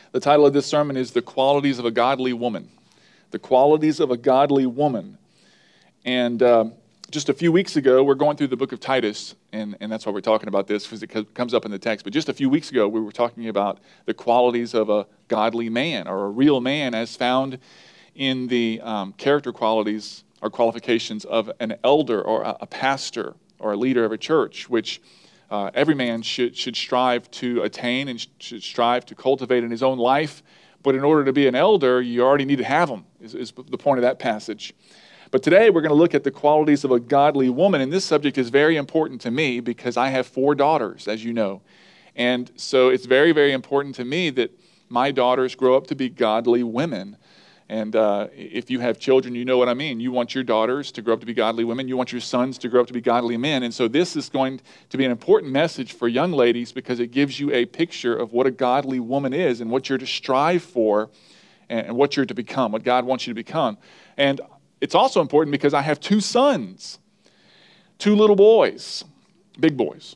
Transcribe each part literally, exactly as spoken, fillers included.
The title of this sermon is The Qualities of a Godly Woman. The Qualities of a Godly Woman. And um, just a few weeks ago, we're going through the book of Titus, and, and that's why we're talking about this, because it co- comes up in the text. But just a few weeks ago, we were talking about the qualities of a godly man, or a real man, as found in the um, character qualities or qualifications of an elder or a, a pastor or a leader of a church, which uh, every man should, should strive to attain and sh- should strive to cultivate in his own life. But in order to be an elder, you already need to have them, is, is the point of that passage. But today we're going to look at the qualities of a godly woman, and this subject is very important to me because I have four daughters, as you know. And so it's very, very important to me that my daughters grow up to be godly women. And uh, if you have children, you know what I mean. You want your daughters to grow up to be godly women. You want your sons to grow up to be godly men. And so this is going to be an important message for young ladies because it gives you a picture of what a godly woman is and what you're to strive for and what you're to become, what God wants you to become. And it's also important because I have two sons, two little boys, big boys.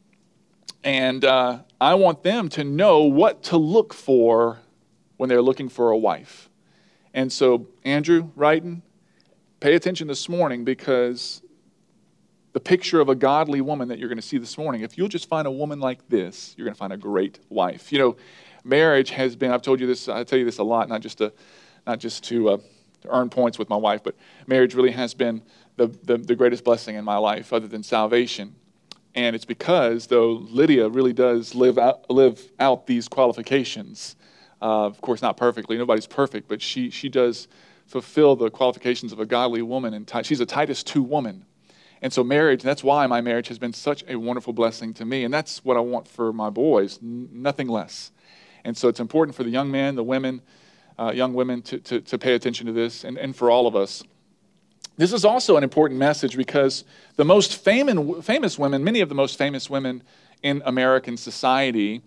And uh, I want them to know what to look for when they're looking for a wife. And so, Andrew, Wrighton, pay attention this morning because the picture of a godly woman that you're going to see this morning, if you'll just find a woman like this, you're going to find a great wife. You know, marriage has been, I've told you this, I tell you this a lot, not just to, not just to, uh, to earn points with my wife, but marriage really has been the, the, the greatest blessing in my life other than salvation. And it's because, though, Lydia really does live out, live out these qualifications. Uh, of course, not perfectly. Nobody's perfect, but she she does fulfill the qualifications of a godly woman. And she's a Titus two woman. And so marriage, that's why my marriage has been such a wonderful blessing to me. And that's what I want for my boys, n- nothing less. And so it's important for the young men, the women, uh, young women to, to, to pay attention to this, and, and for all of us. This is also an important message because the most famous, famous women, many of the most famous women in American society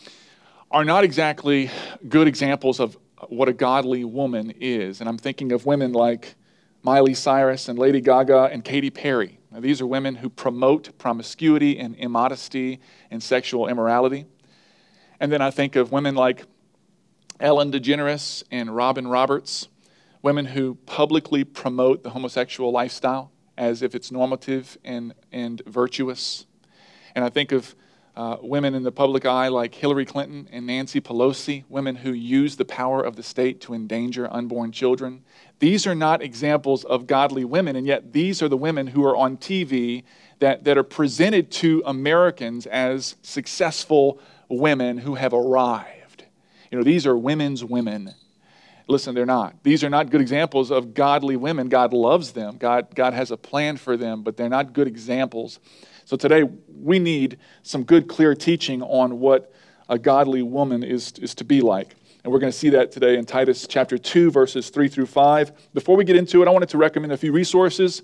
are not exactly good examples of what a godly woman is. And I'm thinking of women like Miley Cyrus and Lady Gaga and Katy Perry. Now, these are women who promote promiscuity and immodesty and sexual immorality. And then I think of women like Ellen DeGeneres and Robin Roberts, women who publicly promote the homosexual lifestyle as if it's normative and, and virtuous. And I think of Uh, women in the public eye like Hillary Clinton and Nancy Pelosi, women who use the power of the state to endanger unborn children. These are not examples of godly women, and yet these are the women who are on T V that, that are presented to Americans as successful women who have arrived. You know, these are women's women. Listen, they're not. These are not good examples of godly women. God loves them. God, God has a plan for them, but they're not good examples. So today, we need some good, clear teaching on what a godly woman is, is to be like. And we're going to see that today in Titus chapter two, verses three through five. Before we get into it, I wanted to recommend a few resources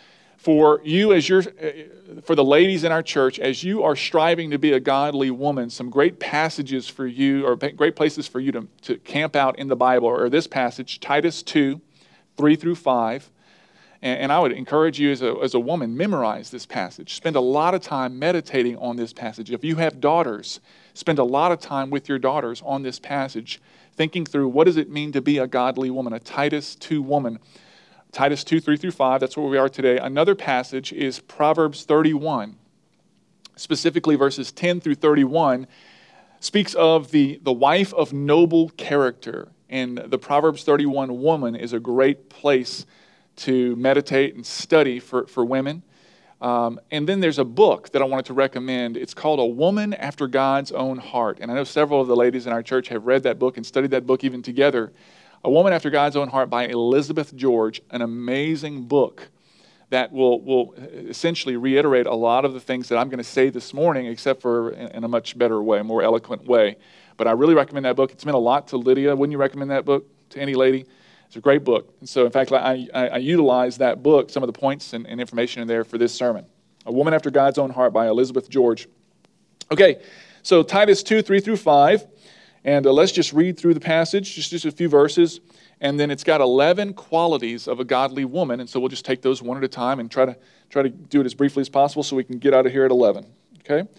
for you, as you're, for the ladies in our church, as you are striving to be a godly woman. Some great passages for you, or great places for you to, to camp out in the Bible, or this passage, Titus two, three through five. And I would encourage you as a, as a woman, memorize this passage. Spend a lot of time meditating on this passage. If you have daughters, spend a lot of time with your daughters on this passage, thinking through what does it mean to be a godly woman, a Titus two woman. Titus two, three through five, that's where we are today. Another passage is Proverbs thirty-one, specifically verses ten through thirty-one, speaks of the, the wife of noble character. And the Proverbs thirty-one woman is a great place to meditate and study for, for women. Um, and then there's a book that I wanted to recommend. It's called A Woman After God's Own Heart. And I know several of the ladies in our church have read that book and studied that book even together. A Woman After God's Own Heart by Elizabeth George, an amazing book that will, will essentially reiterate a lot of the things that I'm going to say this morning, except for in, in a much better way, a more eloquent way. But I really recommend that book. It's meant a lot to Lydia. Wouldn't you recommend that book to any lady? It's a great book. And so, in fact, I, I, I utilize that book, some of the points and, and information in there for this sermon. A Woman After God's Own Heart by Elizabeth George. Okay, so Titus two, three through five. And uh, let's just read through the passage, just, just a few verses. And then it's got eleven qualities of a godly woman. And so we'll just take those one at a time and try to try to do it as briefly as possible so we can get out of here at eleven. Okay?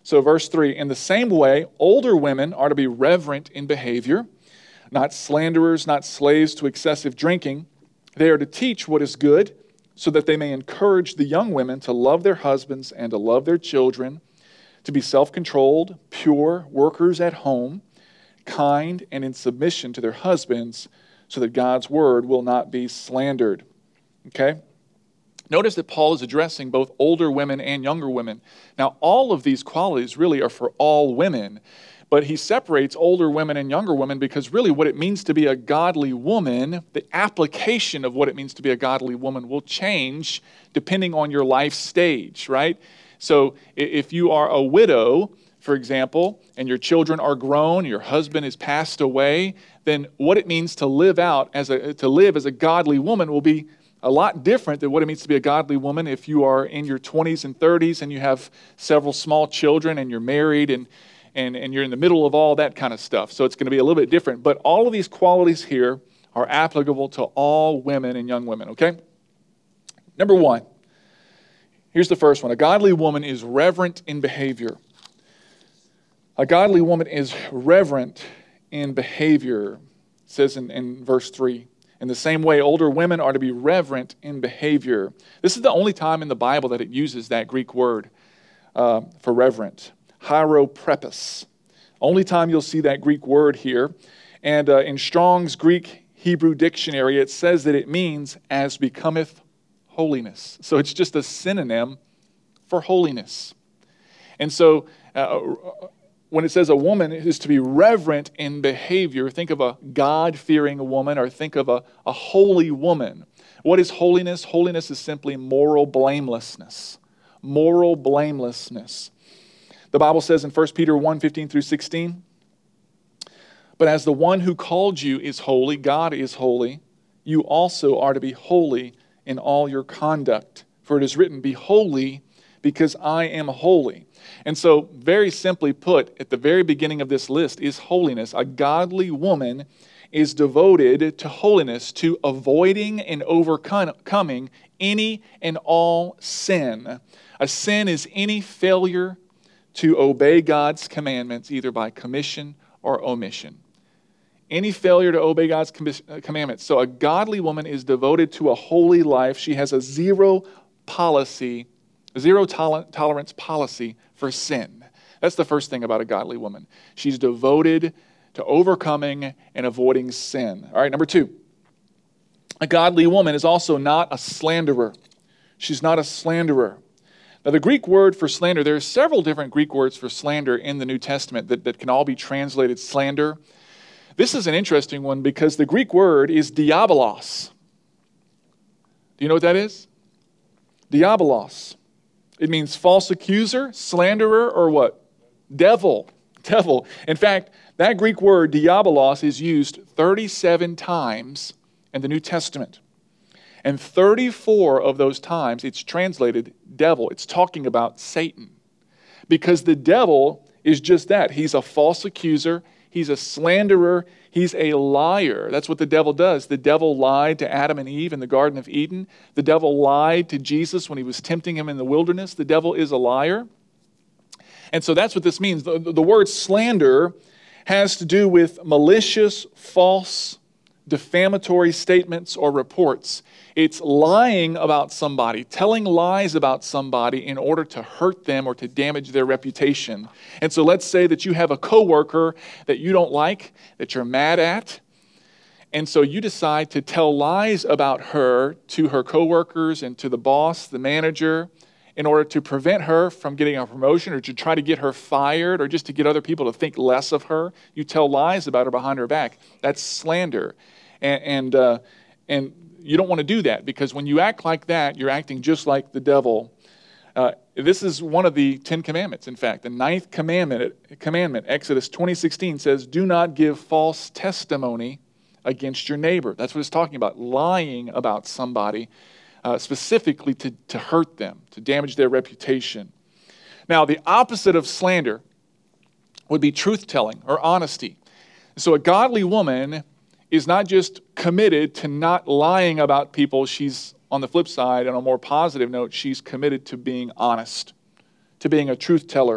So verse three, in the same way, older women are to be reverent in behavior, not slanderers, not slaves to excessive drinking. They are to teach what is good, so that they may encourage the young women to love their husbands and to love their children, to be self-controlled, pure, workers at home, kind, and in submission to their husbands, so that God's word will not be slandered. Okay? Notice that Paul is addressing both older women and younger women. Now, all of these qualities really are for all women, but he separates older women and younger women because really what it means to be a godly woman, the application of what it means to be a godly woman will change depending on your life stage, right? So if you are a widow, for example, and your children are grown, your husband has passed away, then what it means to live out as a to live as a godly woman will be a lot different than what it means to be a godly woman if you are in your twenties and thirties and you have several small children and you're married and, and, and you're in the middle of all that kind of stuff. So it's going to be a little bit different. But all of these qualities here are applicable to all women and young women, okay? Number one, here's the first one. A godly woman is reverent in behavior. A godly woman is reverent in behavior. It says in, in verse three. In the same way, older women are to be reverent in behavior. This is the only time in the Bible that it uses that Greek word uh, for reverent, hieroprepos. Only time you'll see that Greek word here. And uh, in Strong's Greek Hebrew dictionary, it says that it means as becometh holiness. So it's just a synonym for holiness. And so uh, when it says a woman is to be reverent in behavior, think of a God-fearing woman or think of a, a holy woman. What is holiness? Holiness is simply moral blamelessness. Moral blamelessness. The Bible says in First Peter one, fifteen through sixteen, but as the one who called you is holy, God is holy, you also are to be holy in all your conduct. For it is written, be holy because I am holy. And so, very simply put, at the very beginning of this list is holiness. A godly woman is devoted to holiness, to avoiding and overcoming any and all sin. A sin is any failure to obey God's commandments, either by commission or omission. Any failure to obey God's commandments. So a godly woman is devoted to a holy life. She has a zero policy, zero tol- tolerance policy for sin. That's the first thing about a godly woman. She's devoted to overcoming and avoiding sin. All right, number two. A godly woman is also not a slanderer. She's not a slanderer. Now, the Greek word for slander, there are several different Greek words for slander in the New Testament that, that can all be translated slander. This is an interesting one because the Greek word is diabolos. Do you know what that is? Diabolos. It means false accuser, slanderer, or what? Devil. Devil. In fact, that Greek word, diabolos, is used thirty-seven times in the New Testament. And thirty-four of those times, it's translated devil. It's talking about Satan. Because the devil is just that. He's a false accuser. He's a slanderer. He's a liar. That's what the devil does. The devil lied to Adam and Eve in the Garden of Eden. The devil lied to Jesus when he was tempting him in the wilderness. The devil is a liar. And so that's what this means. The, the word slander has to do with malicious, false, defamatory statements or reports. It's lying about somebody, telling lies about somebody in order to hurt them or to damage their reputation. And so let's say that you have a coworker that you don't like, that you're mad at, and so you decide to tell lies about her to her coworkers and to the boss, the manager, in order to prevent her from getting a promotion or to try to get her fired or just to get other people to think less of her. You tell lies about her behind her back. That's slander. And and, uh, and you don't want to do that because when you act like that, you're acting just like the devil. Uh, this is one of the Ten Commandments, in fact. The ninth commandment, commandment, Exodus twenty sixteen says, do not give false testimony against your neighbor. That's what it's talking about, lying about somebody, uh, specifically to, to hurt them, to damage their reputation. Now, the opposite of slander would be truth-telling or honesty. So a godly woman is not just committed to not lying about people. She's, on the flip side, on a more positive note, she's committed to being honest, to being a truth teller.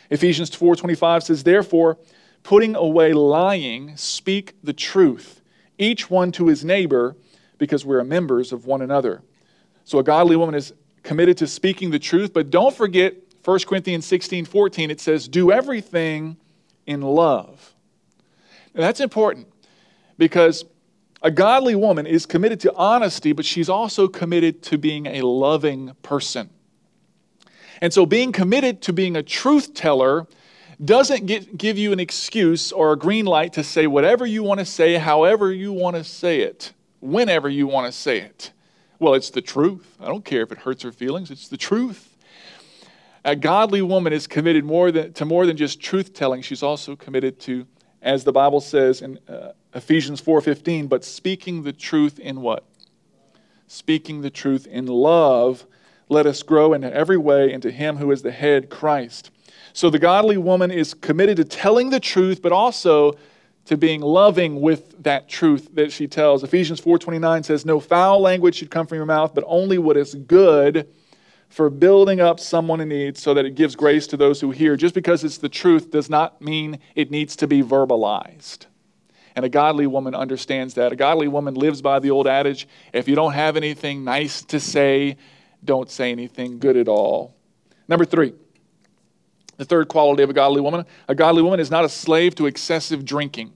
Ephesians four twenty-five says, therefore, putting away lying, speak the truth, each one to his neighbor, because we are members of one another. So a godly woman is committed to speaking the truth, but don't forget First Corinthians sixteen fourteen, it says, do everything in love. Now that's important because a godly woman is committed to honesty, but she's also committed to being a loving person. And so being committed to being a truth teller doesn't get, give you an excuse or a green light to say whatever you want to say, however you want to say it, whenever you want to say it. Well, it's the truth. I don't care if it hurts her feelings. It's the truth. A godly woman is committed more than, to more than just truth telling. She's also committed to, as the Bible says in uh, Ephesians four fifteen, but speaking the truth in what? Speaking the truth in love. Let us grow in every way into Him who is the head, Christ. So the godly woman is committed to telling the truth, but also to being loving with that truth that she tells. Ephesians four twenty-nine says, no foul language should come from your mouth, but only what is good for building up someone in need so that it gives grace to those who hear. Just because it's the truth does not mean it needs to be verbalized. And a godly woman understands that. A godly woman lives by the old adage, if you don't have anything nice to say, don't say anything good at all. Number three, the third quality of a godly woman. A godly woman is not a slave to excessive drinking.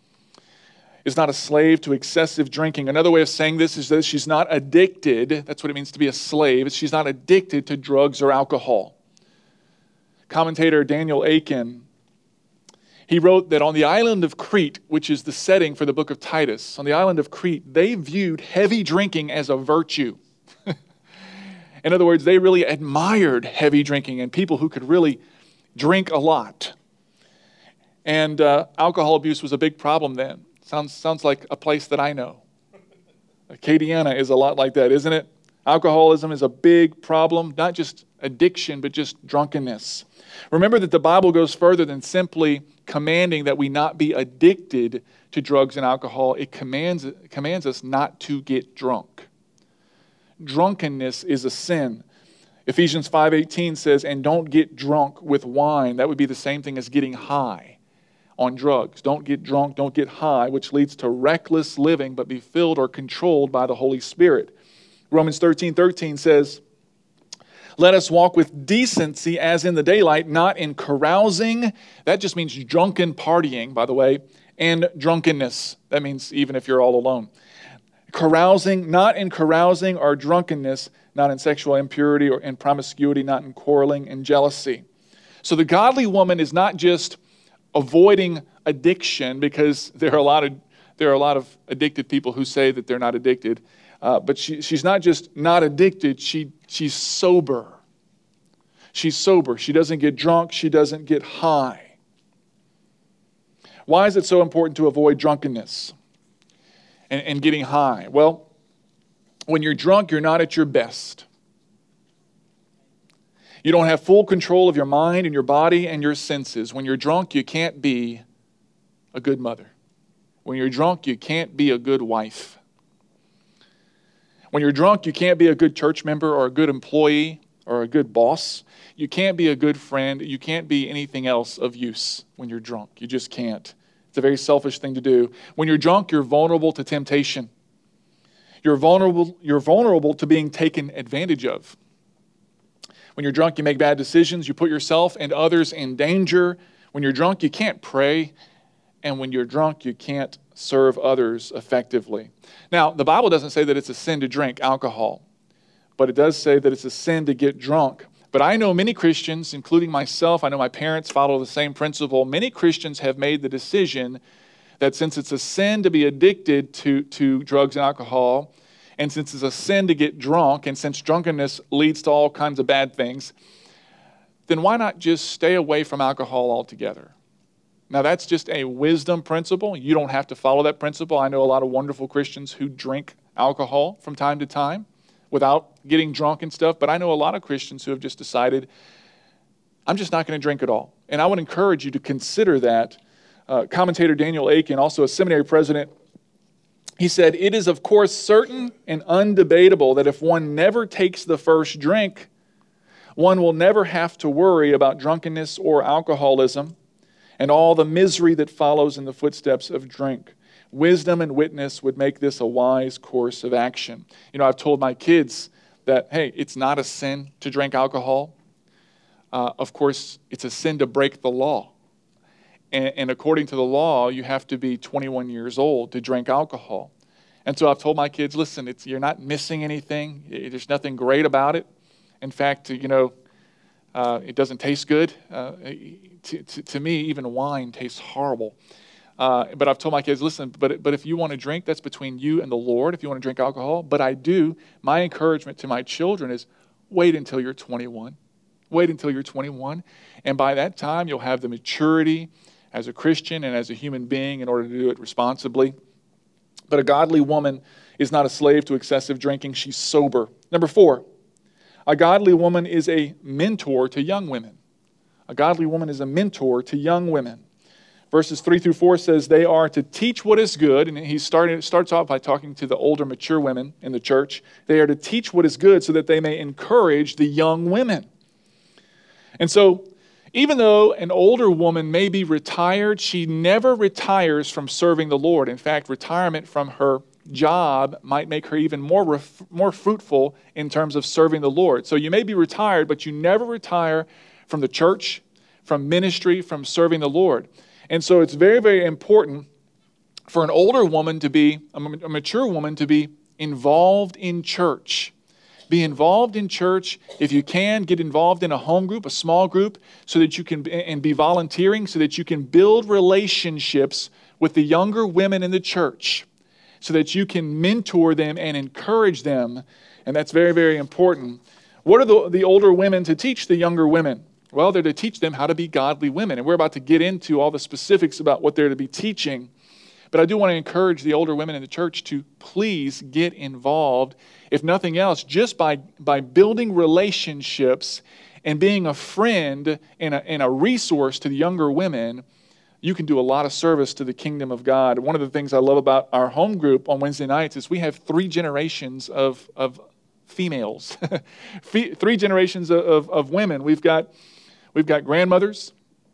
Is not a slave to excessive drinking. Another way of saying this is that she's not addicted. That's what it means to be a slave. She's not addicted to drugs or alcohol. Commentator Daniel Akin, he wrote that on the island of Crete, which is the setting for the book of Titus, on the island of Crete, they viewed heavy drinking as a virtue. In other words, they really admired heavy drinking and people who could really drink a lot. And uh, alcohol abuse was a big problem then. Sounds, sounds like a place that I know. Acadiana is a lot like that, isn't it? Alcoholism is a big problem, not just addiction, but just drunkenness. Remember that the Bible goes further than simply commanding that we not be addicted to drugs and alcohol. It commands, it commands us not to get drunk. Drunkenness is a sin. Ephesians five eighteen says, and don't get drunk with wine. That would be the same thing as getting high on drugs. Don't get drunk, don't get high, which leads to reckless living, but be filled or controlled by the Holy Spirit. Romans thirteen thirteen says, let us walk with decency as in the daylight, not in carousing. That just means drunken partying, by the way, and drunkenness. That means even if you're all alone. Carousing, not in carousing or drunkenness, not in sexual impurity or in promiscuity, not in quarreling and jealousy. So the godly woman is not just avoiding addiction, because there are a lot of there are a lot of addicted people who say that they're not addicted. Uh, but she, she's not just not addicted, she she's sober. She's sober. She doesn't get drunk. She doesn't get high. Why is it so important to avoid drunkenness and, and getting high? Well, when you're drunk, you're not at your best. You don't have full control of your mind and your body and your senses. When you're drunk, you can't be a good mother. When you're drunk, you can't be a good wife. When you're drunk, you can't be a good church member or a good employee or a good boss. You can't be a good friend. You can't be anything else of use when you're drunk. You just can't. It's a very selfish thing to do. When you're drunk, you're vulnerable to temptation. You're vulnerable, you're vulnerable to being taken advantage of. When you're drunk, you make bad decisions. You put yourself and others in danger. When you're drunk, you can't pray. And when you're drunk, you can't serve others effectively. Now, the Bible doesn't say that it's a sin to drink alcohol, but it does say that it's a sin to get drunk. But I know many Christians, including myself, I know my parents follow the same principle. Many Christians have made the decision that since it's a sin to be addicted to, to drugs and alcohol, and since it's a sin to get drunk, and since drunkenness leads to all kinds of bad things, then why not just stay away from alcohol altogether? Now, that's just a wisdom principle. You don't have to follow that principle. I know a lot of wonderful Christians who drink alcohol from time to time without getting drunk and stuff, but I know a lot of Christians who have just decided, I'm just not going to drink at all. And I would encourage you to consider that. Uh, commentator Daniel Akin, also a seminary president, he said, it is of course certain and undebatable that if one never takes the first drink, One will never have to worry about drunkenness or alcoholism and all the misery that follows in the footsteps of drink. Wisdom and witness would make this a wise course of action. You know, I've told my kids that, hey, it's not a sin to drink alcohol. Uh, of course, it's a sin to break the law. And, and according to the law, you have to be twenty-one years old to drink alcohol. And so I've told my kids, listen, it's, you're not missing anything. There's nothing great about it. In fact, you know, uh, it doesn't taste good. Uh, to, to, to me, even wine tastes horrible. Uh, but I've told my kids, listen, but, but if you want to drink, that's between you and the Lord, if you want to drink alcohol. But I do, my encouragement to my children is wait until you're twenty-one. Wait until you're twenty-one. And by that time, you'll have the maturity as a Christian and as a human being in order to do it responsibly. But a godly woman is not a slave to excessive drinking. She's sober. Number four, a godly woman is a mentor to young women. A godly woman is a mentor to young women. Verses three through four says they are to teach what is good. And he started, starts off by talking to the older, mature women in the church. They are to teach what is good so that they may encourage the young women. And so, even though an older woman may be retired, she never retires from serving the Lord. In fact, retirement from her job might make her even more, ref- more fruitful in terms of serving the Lord. So you may be retired, but you never retire from the church, from ministry, from serving the Lord. And so it's very, very important for an older woman to be, a mature woman to be involved in church. Be involved in church. If you can, get involved in a home group, a small group, so that you can, and be volunteering, so that you can build relationships with the younger women in the church, so that you can mentor them and encourage them. And that's very, very important. What are the, the older women to teach the younger women? Well, they're to teach them how to be godly women. And we're about to get into all the specifics about what they're to be teaching. But I do want to encourage the older women in the church to please get involved, if nothing else, just by, by building relationships and being a friend and a, and a resource to the younger women. You can do a lot of service to the kingdom of God. One of the things I love about our home group on Wednesday nights is we have three generations of, of females, three generations of, of, of women. We've got, we've got grandmothers,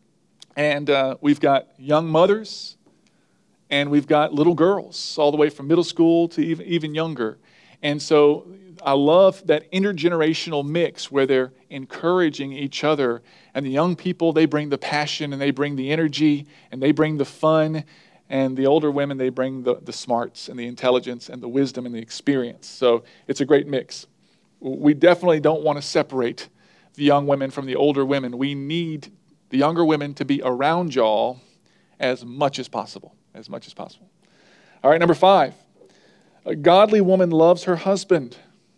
and uh, we've got young mothers, and we've got little girls, all the way from middle school to even, even younger. And so I love that intergenerational mix where they're encouraging each other. And the young people, they bring the passion and they bring the energy and they bring the fun. And the older women, they bring the, the smarts and the intelligence and the wisdom and the experience. So it's a great mix. We definitely don't want to separate the young women from the older women. We need the younger women to be around y'all as much as possible. As much as possible. All right, number five. A godly woman loves her husband.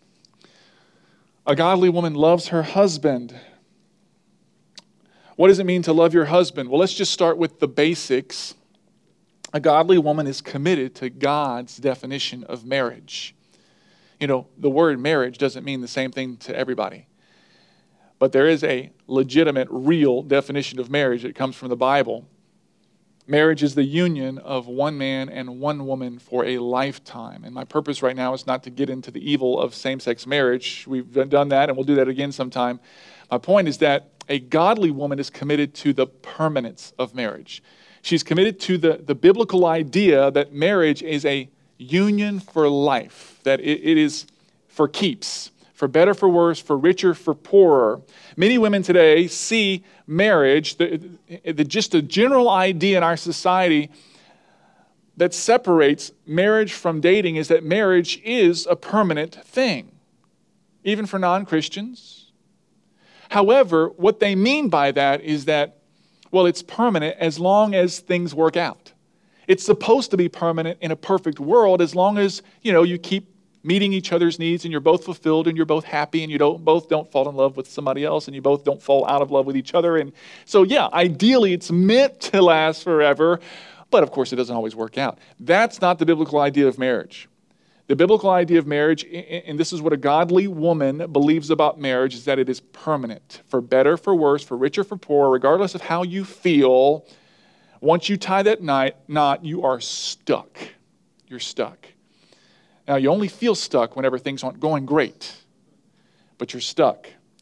A godly woman loves her husband. What does it mean to love your husband? Well, let's just start with the basics. A godly woman is committed to God's definition of marriage. You know, the word marriage doesn't mean the same thing to everybody. But there is a legitimate, real definition of marriage that comes from the Bible. Marriage is the union of one man and one woman for a lifetime. And my purpose right now is not to get into the evil of same-sex marriage. We've done that, and we'll do that again sometime. My point is that a godly woman is committed to the permanence of marriage. She's committed to the, the biblical idea that marriage is a union for life, that it, it is for keeps, for better, for worse, for richer, for poorer. Many women today see marriage, the, the, just a general idea in our society that separates marriage from dating is that marriage is a permanent thing, even for non-Christians. However, what they mean by that is that, well, it's permanent as long as things work out. It's supposed to be permanent in a perfect world as long as, you know, you keep meeting each other's needs and you're both fulfilled and you're both happy and you don't both don't fall in love with somebody else and you both don't fall out of love with each other. And so, yeah, ideally it's meant to last forever, but of course it doesn't always work out. That's not the biblical idea of marriage. The biblical idea of marriage, and this is what a godly woman believes about marriage, is that it is permanent, for better, for worse, for richer, for poorer, regardless of how you feel. Once you tie that knot, you are stuck. You're stuck. Now, you only feel stuck whenever things aren't going great, but you're stuck.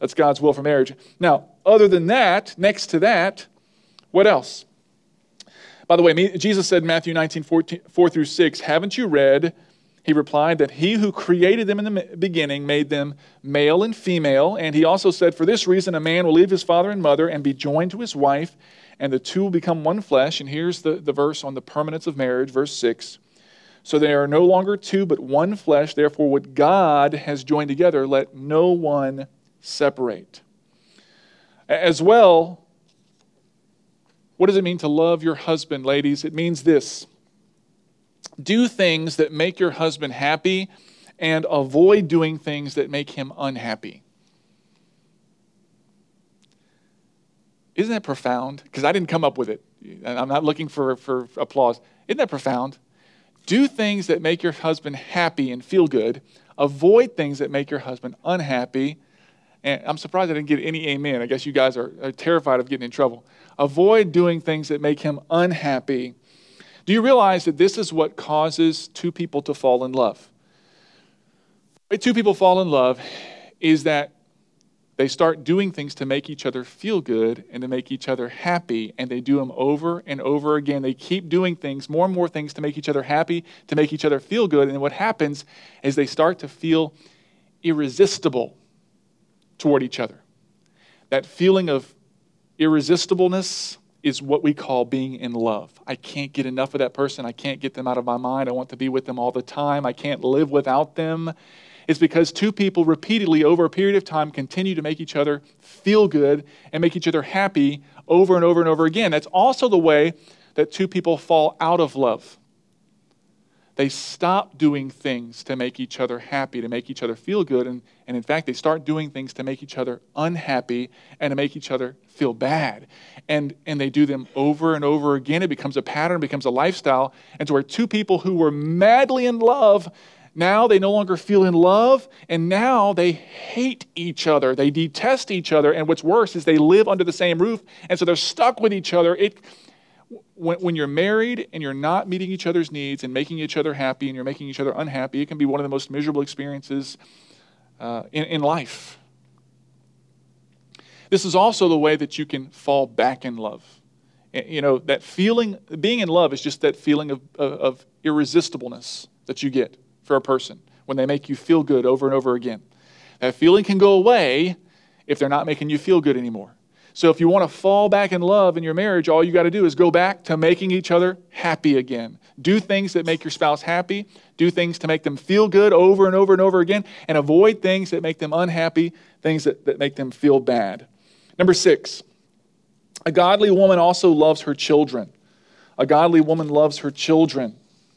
That's God's will for marriage. Now, other than that, next to that, what else? By the way, Jesus said in Matthew nineteen, four through six, haven't you read, he replied, that he who created them in the beginning made them male and female. And he also said, for this reason, a man will leave his father and mother and be joined to his wife, and the two will become one flesh. And here's the, the verse on the permanence of marriage, verse six. So they are no longer two, but one flesh. Therefore, what God has joined together, let no one separate. As well, what does it mean to love your husband, ladies? It means this. Do things that make your husband happy and avoid doing things that make him unhappy. Isn't that profound? Because I didn't come up with it. I'm not looking for, for applause. Isn't that profound? Do things that make your husband happy and feel good. Avoid things that make your husband unhappy. And I'm surprised I didn't get any amen. I guess you guys are, are terrified of getting in trouble. Avoid doing things that make him unhappy. Do you realize that this is what causes two people to fall in love? The way two people fall in love is that they start doing things to make each other feel good and to make each other happy, and they do them over and over again. They keep doing things, more and more things to make each other happy, to make each other feel good, and what happens is they start to feel irresistible toward each other. That feeling of irresistibleness is what we call being in love. I can't get enough of that person. I can't get them out of my mind. I want to be with them all the time. I can't live without them. It's because two people repeatedly over a period of time continue to make each other feel good and make each other happy over and over and over again. That's also the way that two people fall out of love. They stop doing things to make each other happy, to make each other feel good, and, and in fact, they start doing things to make each other unhappy and to make each other feel bad. And, and they do them over and over again. It becomes a pattern, becomes a lifestyle, and to where two people who were madly in love, now they no longer feel in love, and now they hate each other. They detest each other, and what's worse is they live under the same roof, and so they're stuck with each other. It When, when you're married and you're not meeting each other's needs and making each other happy and you're making each other unhappy, it can be one of the most miserable experiences uh, in, in life. This is also the way that you can fall back in love. You know, that feeling, being in love is just that feeling of, of, of irresistibleness that you get for a person when they make you feel good over and over again. That feeling can go away if they're not making you feel good anymore. So if you want to fall back in love in your marriage, all you got to do is go back to making each other happy again. Do things that make your spouse happy. Do things to make them feel good over and over and over again. And avoid things that make them unhappy, things that, that make them feel bad. Number six, a godly woman also loves her children. A godly woman loves her children.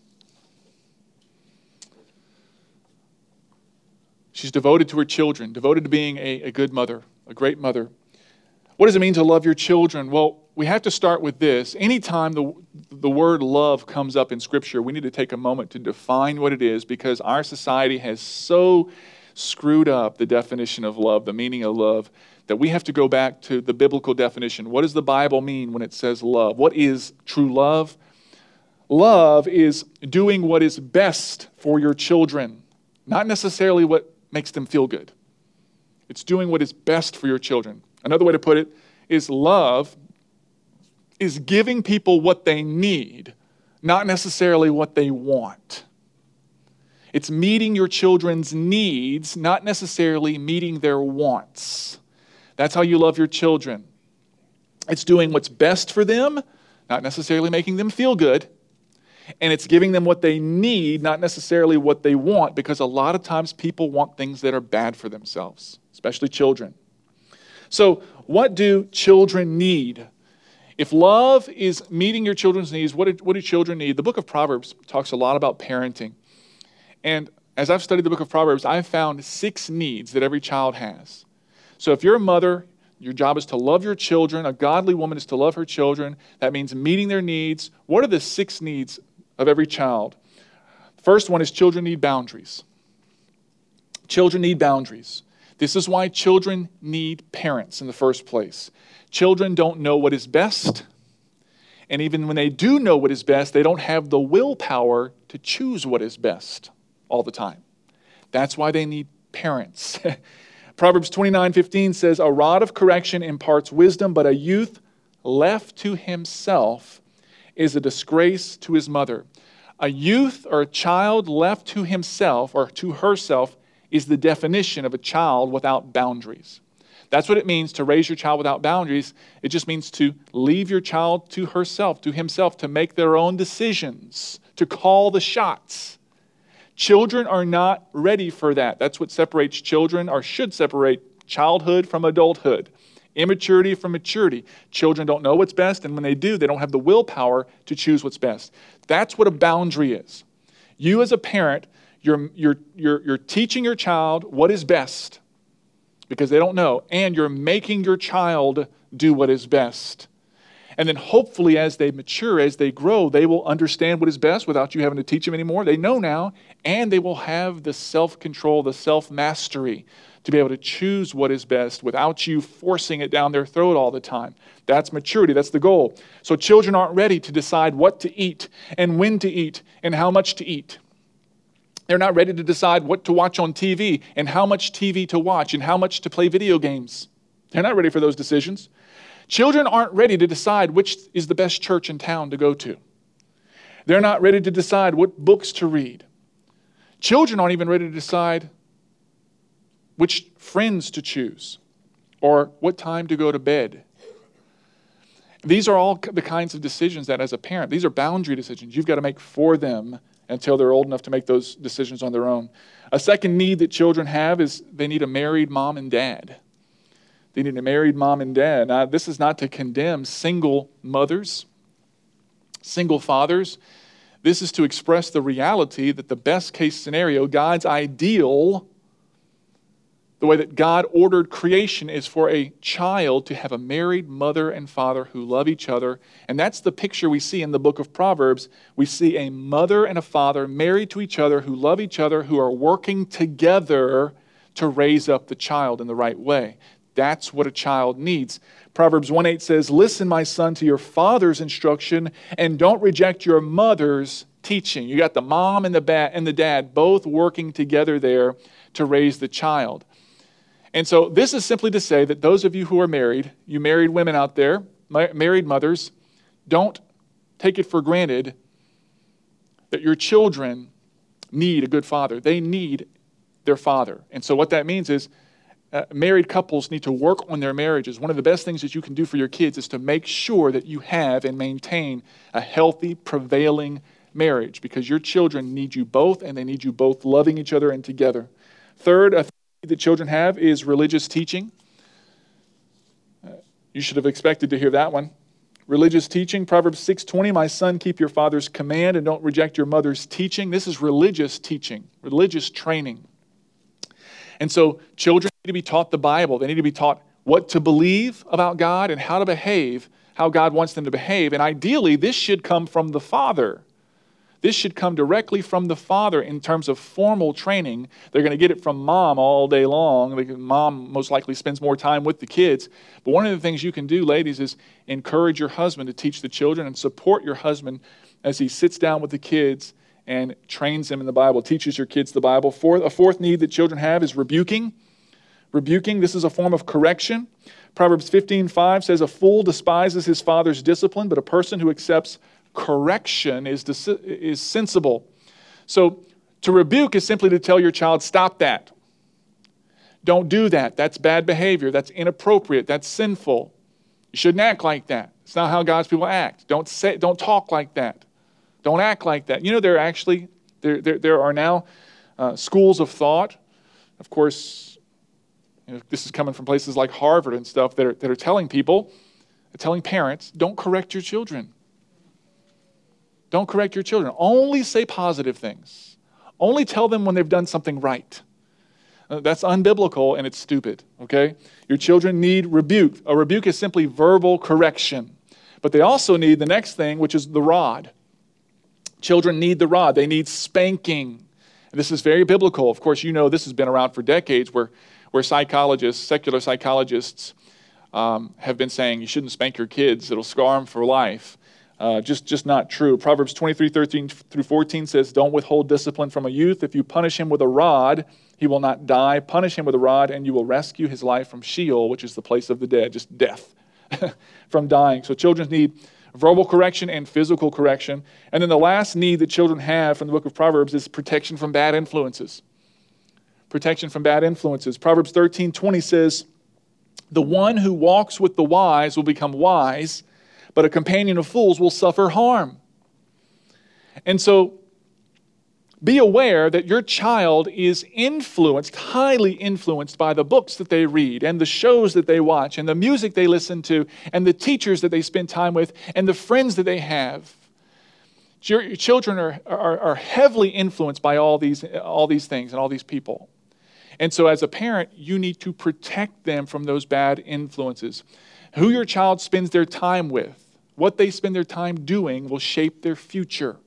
She's devoted to her children, devoted to being a, a good mother, a great mother. What does it mean to love your children? Well, we have to start with this. Anytime the, the word love comes up in Scripture, we need to take a moment to define what it is, because our society has so screwed up the definition of love, the meaning of love, that we have to go back to the biblical definition. What does the Bible mean when it says love? What is true love? Love is doing what is best for your children, not necessarily what makes them feel good. It's doing what is best for your children. Another way to put it is love is giving people what they need, not necessarily what they want. It's meeting your children's needs, not necessarily meeting their wants. That's how you love your children. It's doing what's best for them, not necessarily making them feel good. And it's giving them what they need, not necessarily what they want, because a lot of times people want things that are bad for themselves, especially children. So what do children need? If love is meeting your children's needs, what do, what do children need? The book of Proverbs talks a lot about parenting. And as I've studied the book of Proverbs, I've found six needs that every child has. So if you're a mother, your job is to love your children. A godly woman is to love her children. That means meeting their needs. What are the six needs of every child? First one is children need boundaries. Children need boundaries. This is why children need parents in the first place. Children don't know what is best. And even when they do know what is best, they don't have the willpower to choose what is best all the time. That's why they need parents. Proverbs twenty-nine fifteen says, a rod of correction imparts wisdom, but a youth left to himself is a disgrace to his mother. A youth or a child left to himself or to herself is the definition of a child without boundaries. That's what it means to raise your child without boundaries. It just means to leave your child to herself, to himself, to make their own decisions, to call the shots. Children are not ready for that. That's what separates children, or should separate childhood from adulthood. Immaturity from maturity. Children don't know what's best, and when they do, they don't have the willpower to choose what's best. That's what a boundary is. You as a parent, you're, you're, you're, you're teaching your child what is best because they don't know, and you're making your child do what is best. And then hopefully as they mature, as they grow, they will understand what is best without you having to teach them anymore. They know now, and they will have the self-control, the self-mastery to be able to choose what is best without you forcing it down their throat all the time. That's maturity. That's the goal. So children aren't ready to decide what to eat and when to eat and how much to eat. They're not ready to decide what to watch on T V and how much T V to watch and how much to play video games. They're not ready for those decisions. Children aren't ready to decide which is the best church in town to go to. They're not ready to decide what books to read. Children aren't even ready to decide which friends to choose or what time to go to bed. These are all the kinds of decisions that as a parent, these are boundary decisions you've got to make for them until they're old enough to make those decisions on their own. A second need that children have is they need a married mom and dad. They need a married mom and dad. Now, this is not to condemn single mothers, single fathers. This is to express the reality that the best case scenario, God's ideal, the way that God ordered creation is for a child to have a married mother and father who love each other. And that's the picture we see in the book of Proverbs. We see a mother and a father married to each other who love each other, who are working together to raise up the child in the right way. That's what a child needs. Proverbs one eight says, listen, my son, to your father's instruction and don't reject your mother's teaching. You got the mom and the, ba- and the dad both working together there to raise the child. And so this is simply to say that those of you who are married, you married women out there, married mothers, don't take it for granted that your children need a good father. They need their father. And so what that means is uh, married couples need to work on their marriages. One of the best things that you can do for your kids is to make sure that you have and maintain a healthy, prevailing marriage because your children need you both and they need you both loving each other and together. Third, a that children have is religious teaching. Uh, you should have expected to hear that one. Religious teaching, Proverbs six twenty, my son, keep your father's command and don't reject your mother's teaching. This is religious teaching, religious training. And so children need to be taught the Bible. They need to be taught what to believe about God and how to behave, how God wants them to behave. And ideally, this should come from the father. This should come directly from the father in terms of formal training. They're going to get it from mom all day long. Mom most likely spends more time with the kids. But one of the things you can do, ladies, is encourage your husband to teach the children and support your husband as he sits down with the kids and trains them in the Bible, teaches your kids the Bible. Fourth, a fourth need that children have is rebuking. Rebuking, this is a form of correction. Proverbs fifteen five says, a fool despises his father's discipline, but a person who accepts correction is, is sensible. So to rebuke is simply to tell your child, stop that. Don't do that. That's bad behavior. That's inappropriate. That's sinful. You shouldn't act like that. It's not how God's people act. Don't say, don't talk like that. Don't act like that. You know, there are actually, there, there, there are now uh, schools of thought. Of course, you know, this is coming from places like Harvard and stuff that are, that are telling people, telling parents, don't correct your children. Don't correct your children. Only say positive things. Only tell them when they've done something right. Uh, that's unbiblical and it's stupid, okay? Your children need rebuke. A rebuke is simply verbal correction. But they also need the next thing, which is the rod. Children need the rod. They need spanking. And this is very biblical. Of course, you know this has been around for decades where, where psychologists, secular psychologists, um, have been saying you shouldn't spank your kids. It'll scar them for life. Uh, just, just not true. Proverbs twenty-three, thirteen through fourteen says, don't withhold discipline from a youth. If you punish him with a rod, he will not die. Punish him with a rod, and you will rescue his life from Sheol, which is the place of the dead, just death, from dying. So children need verbal correction and physical correction. And then the last need that children have from the book of Proverbs is protection from bad influences. Protection from bad influences. Proverbs thirteen twenty says, the one who walks with the wise will become wise, but a companion of fools will suffer harm. And so be aware that your child is influenced, highly influenced by the books that they read and the shows that they watch and the music they listen to and the teachers that they spend time with and the friends that they have. Your, your children are, are, are heavily influenced by all these, all these things and all these people. And so as a parent, you need to protect them from those bad influences. Who your child spends their time with, what they spend their time doing will shape their future.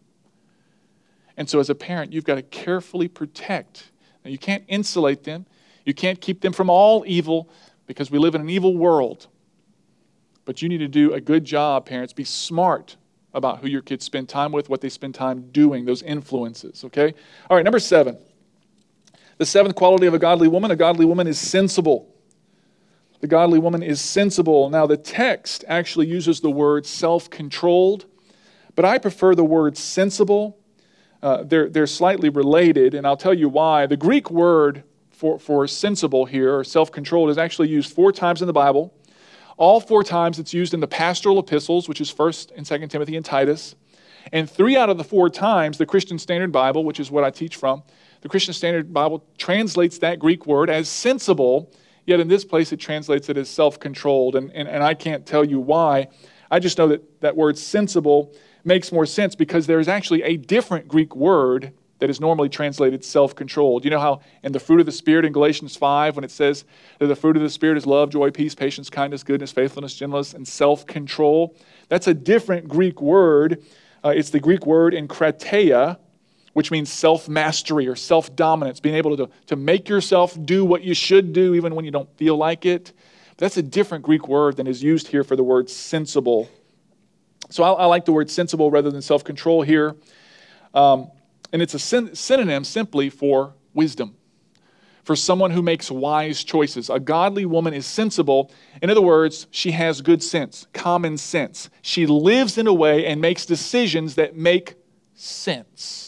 And so as a parent, you've got to carefully protect. Now, you can't insulate them. You can't keep them from all evil because we live in an evil world. But you need to do a good job, parents. Be smart about who your kids spend time with, what they spend time doing, those influences, okay? All right, number seven. The seventh quality of a godly woman, a godly woman is sensible. The godly woman is sensible. Now, the text actually uses the word self-controlled, but I prefer the word sensible. Uh, they're, they're slightly related, and I'll tell you why. The Greek word for, for sensible here, or self-controlled, is actually used four times in the Bible. All four times it's used in the pastoral epistles, which is First and Second Timothy and Titus. And three out of the four times, the Christian Standard Bible, which is what I teach from, the Christian Standard Bible translates that Greek word as sensible, yet in this place it translates it as self-controlled. And, and, and I can't tell you why. I just know that that word sensible makes more sense because there is actually a different Greek word that is normally translated self-controlled. You know how in the fruit of the Spirit in Galatians five, when it says that the fruit of the Spirit is love, joy, peace, patience, kindness, goodness, faithfulness, gentleness, and self-control? That's a different Greek word. Uh, it's the Greek word enkrateia, which means self-mastery or self-dominance, being able to, to make yourself do what you should do even when you don't feel like it. But that's a different Greek word than is used here for the word sensible. So I, I like the word sensible rather than self-control here. Um, and it's a syn- synonym simply for wisdom, for someone who makes wise choices. A godly woman is sensible. In other words, she has good sense, common sense. She lives in a way and makes decisions that make sense.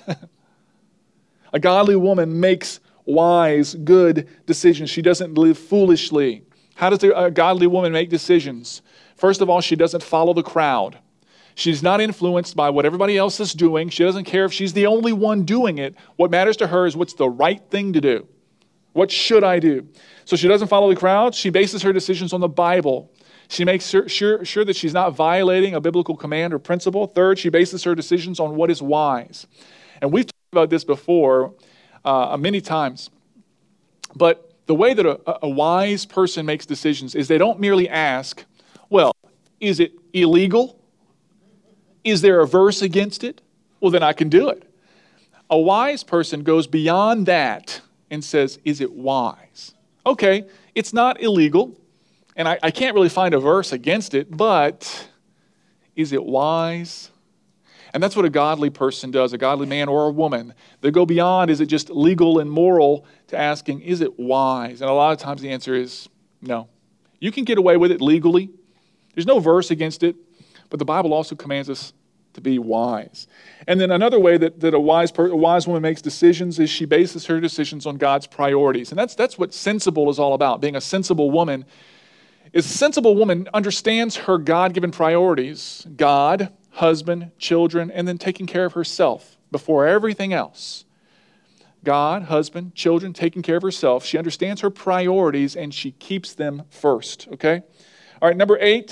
A godly woman makes wise, good decisions. She doesn't live foolishly. How does a godly woman make decisions? First of all, she doesn't follow the crowd. She's not influenced by what everybody else is doing. She doesn't care if she's the only one doing it. What matters to her is what's the right thing to do. What should I do? So she doesn't follow the crowd. She bases her decisions on the Bible. She makes sure, sure, sure that she's not violating a biblical command or principle. Third, she bases her decisions on what is wise. And we've talked about this before uh, many times. But the way that a, a wise person makes decisions is they don't merely ask, well, is it illegal? Is there a verse against it? Well, then I can do it. A wise person goes beyond that and says, is it wise? Okay, it's not illegal, and I, I can't really find a verse against it, but is it wise? And that's what a godly person does, a godly man or a woman. They go beyond, is it just legal and moral, to asking, is it wise? And a lot of times the answer is no. You can get away with it legally. There's no verse against it, but the Bible also commands us to be wise. And then another way that, that a wise per, a wise woman makes decisions is she bases her decisions on God's priorities. And that's, that's what sensible is all about. Being a sensible woman is a sensible woman understands her God-given priorities, God, husband, children, and then taking care of herself before everything else. God, husband, children, taking care of herself. She understands her priorities and she keeps them first, okay? All right, number eight,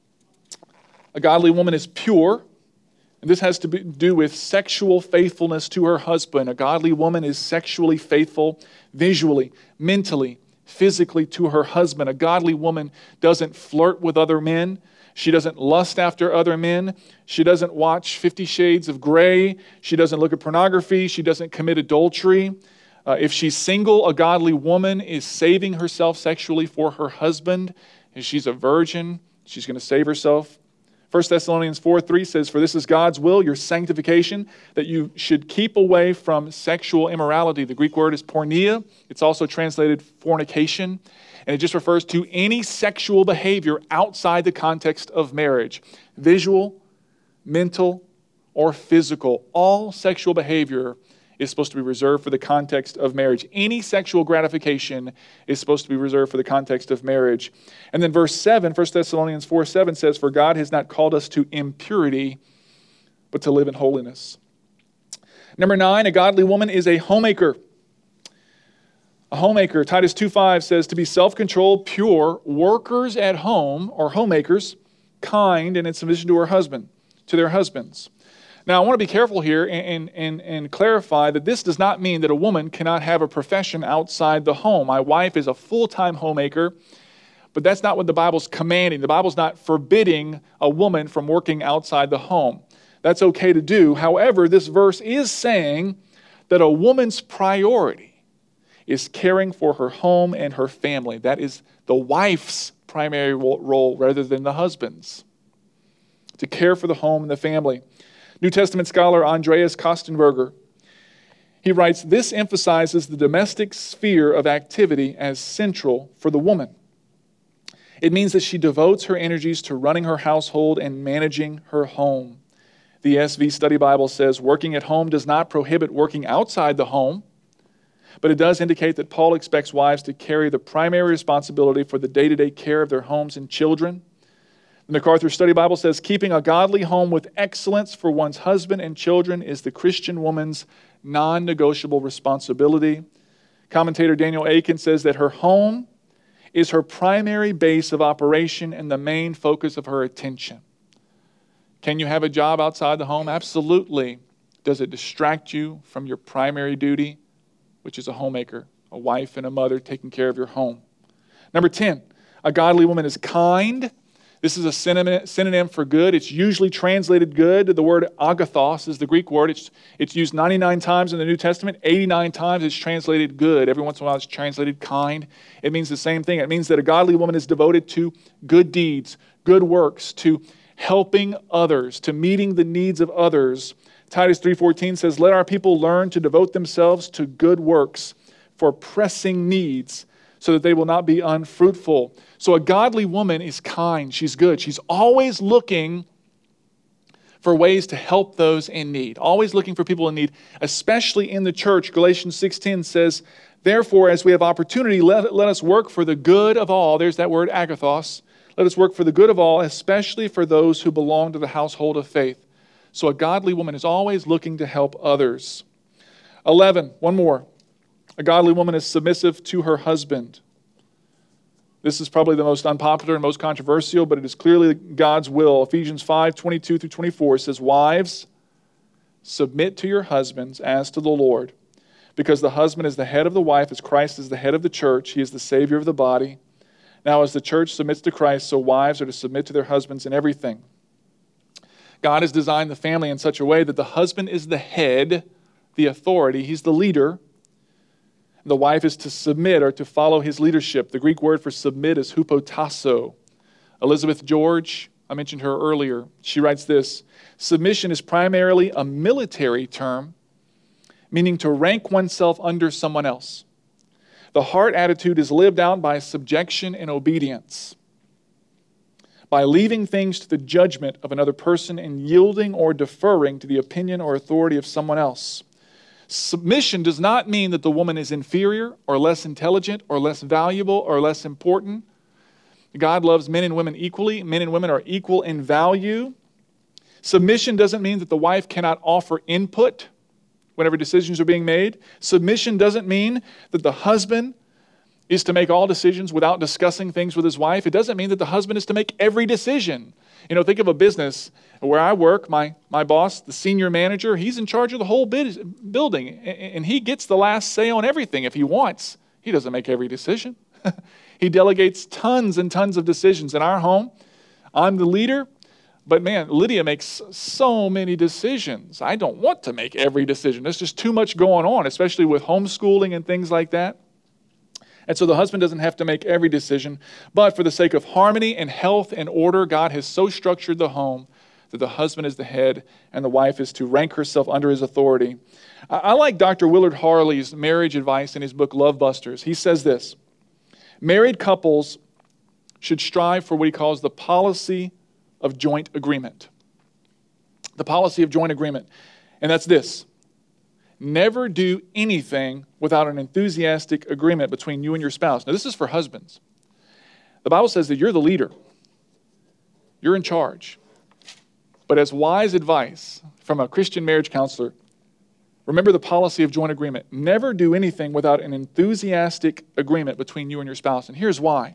a godly woman is pure. And this has to be, do with sexual faithfulness to her husband. A godly woman is sexually faithful visually, mentally, physically to her husband. A godly woman doesn't flirt with other men. She doesn't lust after other men. She doesn't watch Fifty Shades of Grey. She doesn't look at pornography. She doesn't commit adultery. Uh, if she's single, a godly woman is saving herself sexually for her husband. If she's a virgin, she's going to save herself First Thessalonians four three says, "For this is God's will, your sanctification, that you should keep away from sexual immorality." The Greek word is porneia. It's also translated fornication. And it just refers to any sexual behavior outside the context of marriage. Visual, mental, or physical. All sexual behavior is supposed to be reserved for the context of marriage. Any sexual gratification is supposed to be reserved for the context of marriage. And then verse seven, First Thessalonians four seven says, "For God has not called us to impurity, but to live in holiness." Number nine, a godly woman is a homemaker. A homemaker, Titus two five says, "To be self-controlled, pure, workers at home," or homemakers, "kind, and in submission to her husband, to their husbands." Now, I want to be careful here and, and, and clarify that this does not mean that a woman cannot have a profession outside the home. My wife is a full-time homemaker, but that's not what the Bible's commanding. The Bible's not forbidding a woman from working outside the home. That's okay to do. However, this verse is saying that a woman's priority is caring for her home and her family. That is the wife's primary role rather than the husband's. To care for the home and the family. New Testament scholar Andreas Kostenberger, he writes, "This emphasizes the domestic sphere of activity as central for the woman. It means that she devotes her energies to running her household and managing her home." The E S V Study Bible says, "Working at home does not prohibit working outside the home, but it does indicate that Paul expects wives to carry the primary responsibility for the day-to-day care of their homes and children." The MacArthur Study Bible says, "Keeping a godly home with excellence for one's husband and children is the Christian woman's non-negotiable responsibility." Commentator Daniel Aiken says that her home is her primary base of operation and the main focus of her attention. Can you have a job outside the home? Absolutely. Does it distract you from your primary duty, which is a homemaker, a wife and a mother taking care of your home? Number ten, a godly woman is kind. This is a synonym for good. It's usually translated good. The word agathos is the Greek word. It's, it's used ninety-nine times in the New Testament. eighty-nine times it's translated good. Every once in a while it's translated kind. It means the same thing. It means that a godly woman is devoted to good deeds, good works, to helping others, to meeting the needs of others. Titus three fourteen says, "Let our people learn to devote themselves to good works for pressing needs, so that they will not be unfruitful." So a godly woman is kind. She's good. She's always looking for ways to help those in need. Always looking for people in need, especially in the church. Galatians six ten says, "Therefore, as we have opportunity, let, let us work for the good of all." There's that word agathos. "Let us work for the good of all, especially for those who belong to the household of faith." So a godly woman is always looking to help others. eleven, one more. A godly woman is submissive to her husband. This is probably the most unpopular and most controversial, but it is clearly God's will. Ephesians five twenty-two through twenty-four says, "Wives, submit to your husbands as to the Lord, because the husband is the head of the wife, as Christ is the head of the church. He is the Savior of the body. Now, as the church submits to Christ, so wives are to submit to their husbands in everything." God has designed the family in such a way that the husband is the head, the authority. He's the leader. The wife is to submit or to follow his leadership. The Greek word for submit is hupotasso. Elizabeth George, I mentioned her earlier, she writes this, "Submission is primarily a military term, meaning to rank oneself under someone else. The heart attitude is lived out by subjection and obedience, by leaving things to the judgment of another person and yielding or deferring to the opinion or authority of someone else. Submission does not mean that the woman is inferior or less intelligent or less valuable or less important. God loves men and women equally. Men and women are equal in value. Submission doesn't mean that the wife cannot offer input whenever decisions are being made. Submission doesn't mean that the husband is to make all decisions without discussing things with his wife. It doesn't mean that the husband is to make every decision. You know, think of a business where I work, my, my boss, the senior manager, he's in charge of the whole bid, building, and he gets the last say on everything if he wants. He doesn't make every decision. He delegates tons and tons of decisions. In our home, I'm the leader, but man, Lydia makes so many decisions. I don't want to make every decision. There's just too much going on, especially with homeschooling and things like that. And so the husband doesn't have to make every decision, but for the sake of harmony and health and order, God has so structured the home that the husband is the head and the wife is to rank herself under his authority. I, I like Doctor Willard Harley's marriage advice in his book, Love Busters. He says this: married couples should strive for what he calls the policy of joint agreement. The policy of joint agreement. And that's this: never do anything without an enthusiastic agreement between you and your spouse. Now, this is for husbands. The Bible says that you're the leader. You're in charge. But as wise advice from a Christian marriage counselor, remember the policy of joint agreement. Never do anything without an enthusiastic agreement between you and your spouse. And here's why.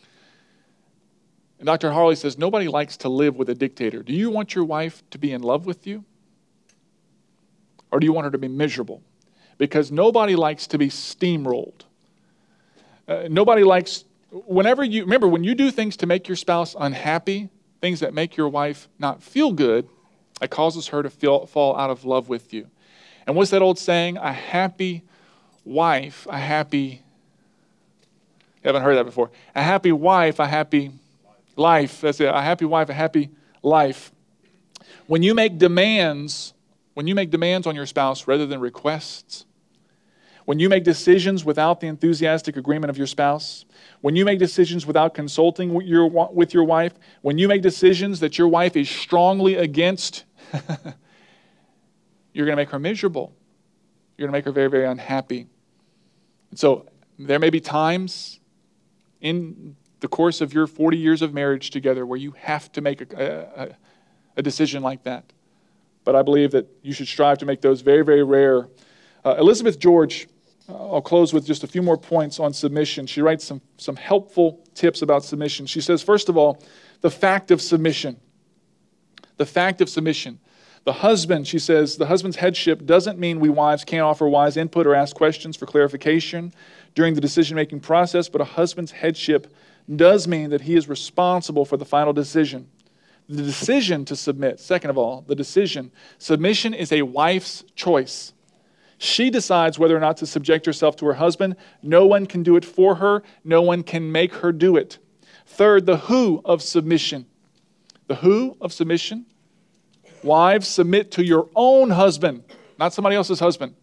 And Doctor Harley says, nobody likes to live with a dictator. Do you want your wife to be in love with you? Or do you want her to be miserable? Because nobody likes to be steamrolled. Uh, nobody likes, whenever you, remember, when you do things to make your spouse unhappy, things that make your wife not feel good, it causes her to feel, fall out of love with you. And what's that old saying? A happy wife, a happy, you haven't heard that before. A happy wife, a happy life. That's it. A happy wife, a happy life. When you make demands When you make demands on your spouse rather than requests, when you make decisions without the enthusiastic agreement of your spouse, when you make decisions without consulting with your, with your wife, when you make decisions that your wife is strongly against, you're going to make her miserable. You're going to make her very, very unhappy. And so there may be times in the course of your forty years of marriage together where you have to make a, a, a decision like that. But I believe that you should strive to make those very, very rare. Uh, Elizabeth George, uh, I'll close with just a few more points on submission. She writes some, some helpful tips about submission. She says, first of all, the fact of submission. The fact of submission. The husband, she says, the husband's headship doesn't mean we wives can't offer wise input or ask questions for clarification during the decision-making process, but a husband's headship does mean that he is responsible for the final decision. The decision to submit, second of all, the decision. Submission is a wife's choice. She decides whether or not to subject herself to her husband. No one can do it for her. No one can make her do it. Third, the who of submission. The who of submission. Wives, submit to your own husband, not somebody else's husband.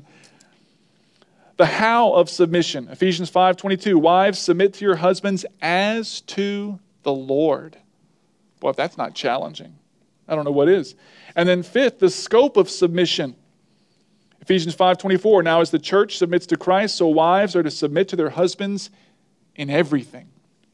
The how of submission. Ephesians five twenty-two. Wives, submit to your husbands as to the Lord. Boy, if that's not challenging, I don't know what is. And then fifth, the scope of submission. Ephesians five twenty-four, now as the church submits to Christ, so wives are to submit to their husbands in everything.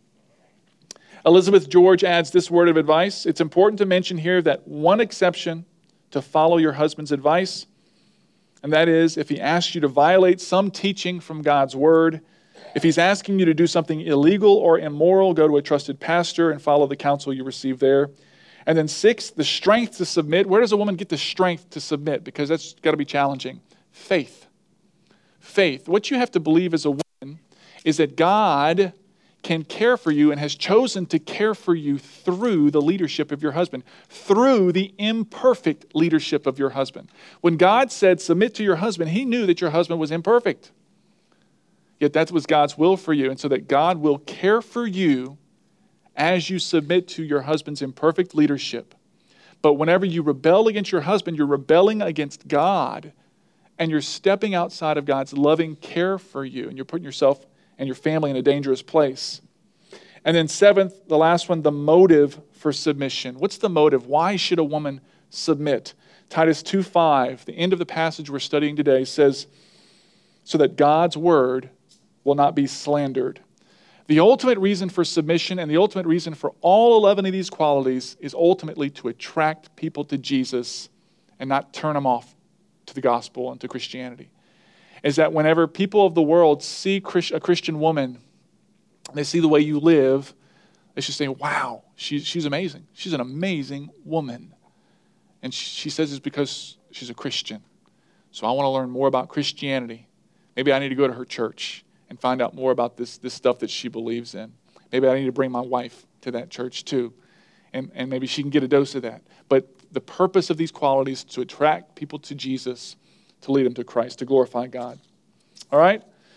Elizabeth George adds this word of advice. It's important to mention here that one exception to follow your husband's advice, and that is if he asks you to violate some teaching from God's word. If he's asking you to do something illegal or immoral, go to a trusted pastor and follow the counsel you receive there. And then sixth, the strength to submit. Where does a woman get the strength to submit? Because that's got to be challenging. Faith. Faith. What you have to believe as a woman is that God can care for you and has chosen to care for you through the leadership of your husband, through the imperfect leadership of your husband. When God said, submit to your husband, he knew that your husband was imperfect. Yet that was God's will for you. And so that God will care for you as you submit to your husband's imperfect leadership. But whenever you rebel against your husband, you're rebelling against God. And you're stepping outside of God's loving care for you. And you're putting yourself and your family in a dangerous place. And then seventh, the last one, the motive for submission. What's the motive? Why should a woman submit? Titus two five, the end of the passage we're studying today, says, so that God's word will not be slandered. The ultimate reason for submission and the ultimate reason for all eleven of these qualities is ultimately to attract people to Jesus and not turn them off to the gospel and to Christianity. Is that whenever people of the world see a Christian woman, they see the way you live, they should say, wow, she's, she's amazing. She's an amazing woman. And she says it's because she's a Christian. So I want to learn more about Christianity. Maybe I need to go to her church and find out more about this, this stuff that she believes in. Maybe I need to bring my wife to that church too. And, and maybe she can get a dose of that. But the purpose of these qualities is to attract people to Jesus, to lead them to Christ, to glorify God. All right?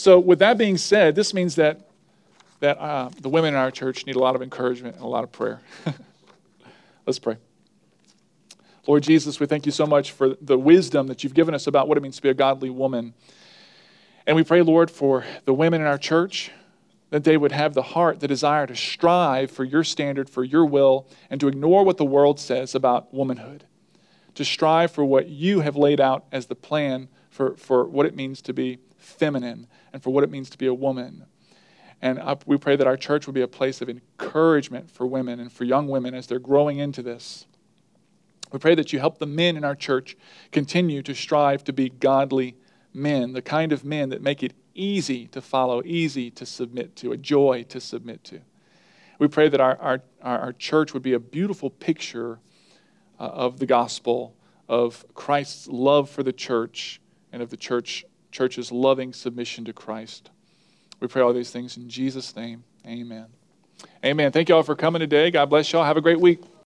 So with that being said, this means that that uh, the women in our church need a lot of encouragement and a lot of prayer. Let's pray. Lord Jesus, we thank you so much for the wisdom that you've given us about what it means to be a godly woman. And we pray, Lord, for the women in our church, that they would have the heart, the desire to strive for your standard, for your will, and to ignore what the world says about womanhood. To strive for what you have laid out as the plan for, for what it means to be feminine and for what it means to be a woman. And we pray that our church will be a place of encouragement for women and for young women as they're growing into this. We pray that you help the men in our church continue to strive to be godly men, the kind of men that make it easy to follow, easy to submit to, a joy to submit to. We pray that our, our, our church would be a beautiful picture uh, of the gospel, of Christ's love for the church, and of the church church's loving submission to Christ. We pray all these things in Jesus' name. Amen. Amen. Thank you all for coming today. God bless you all. Have a great week.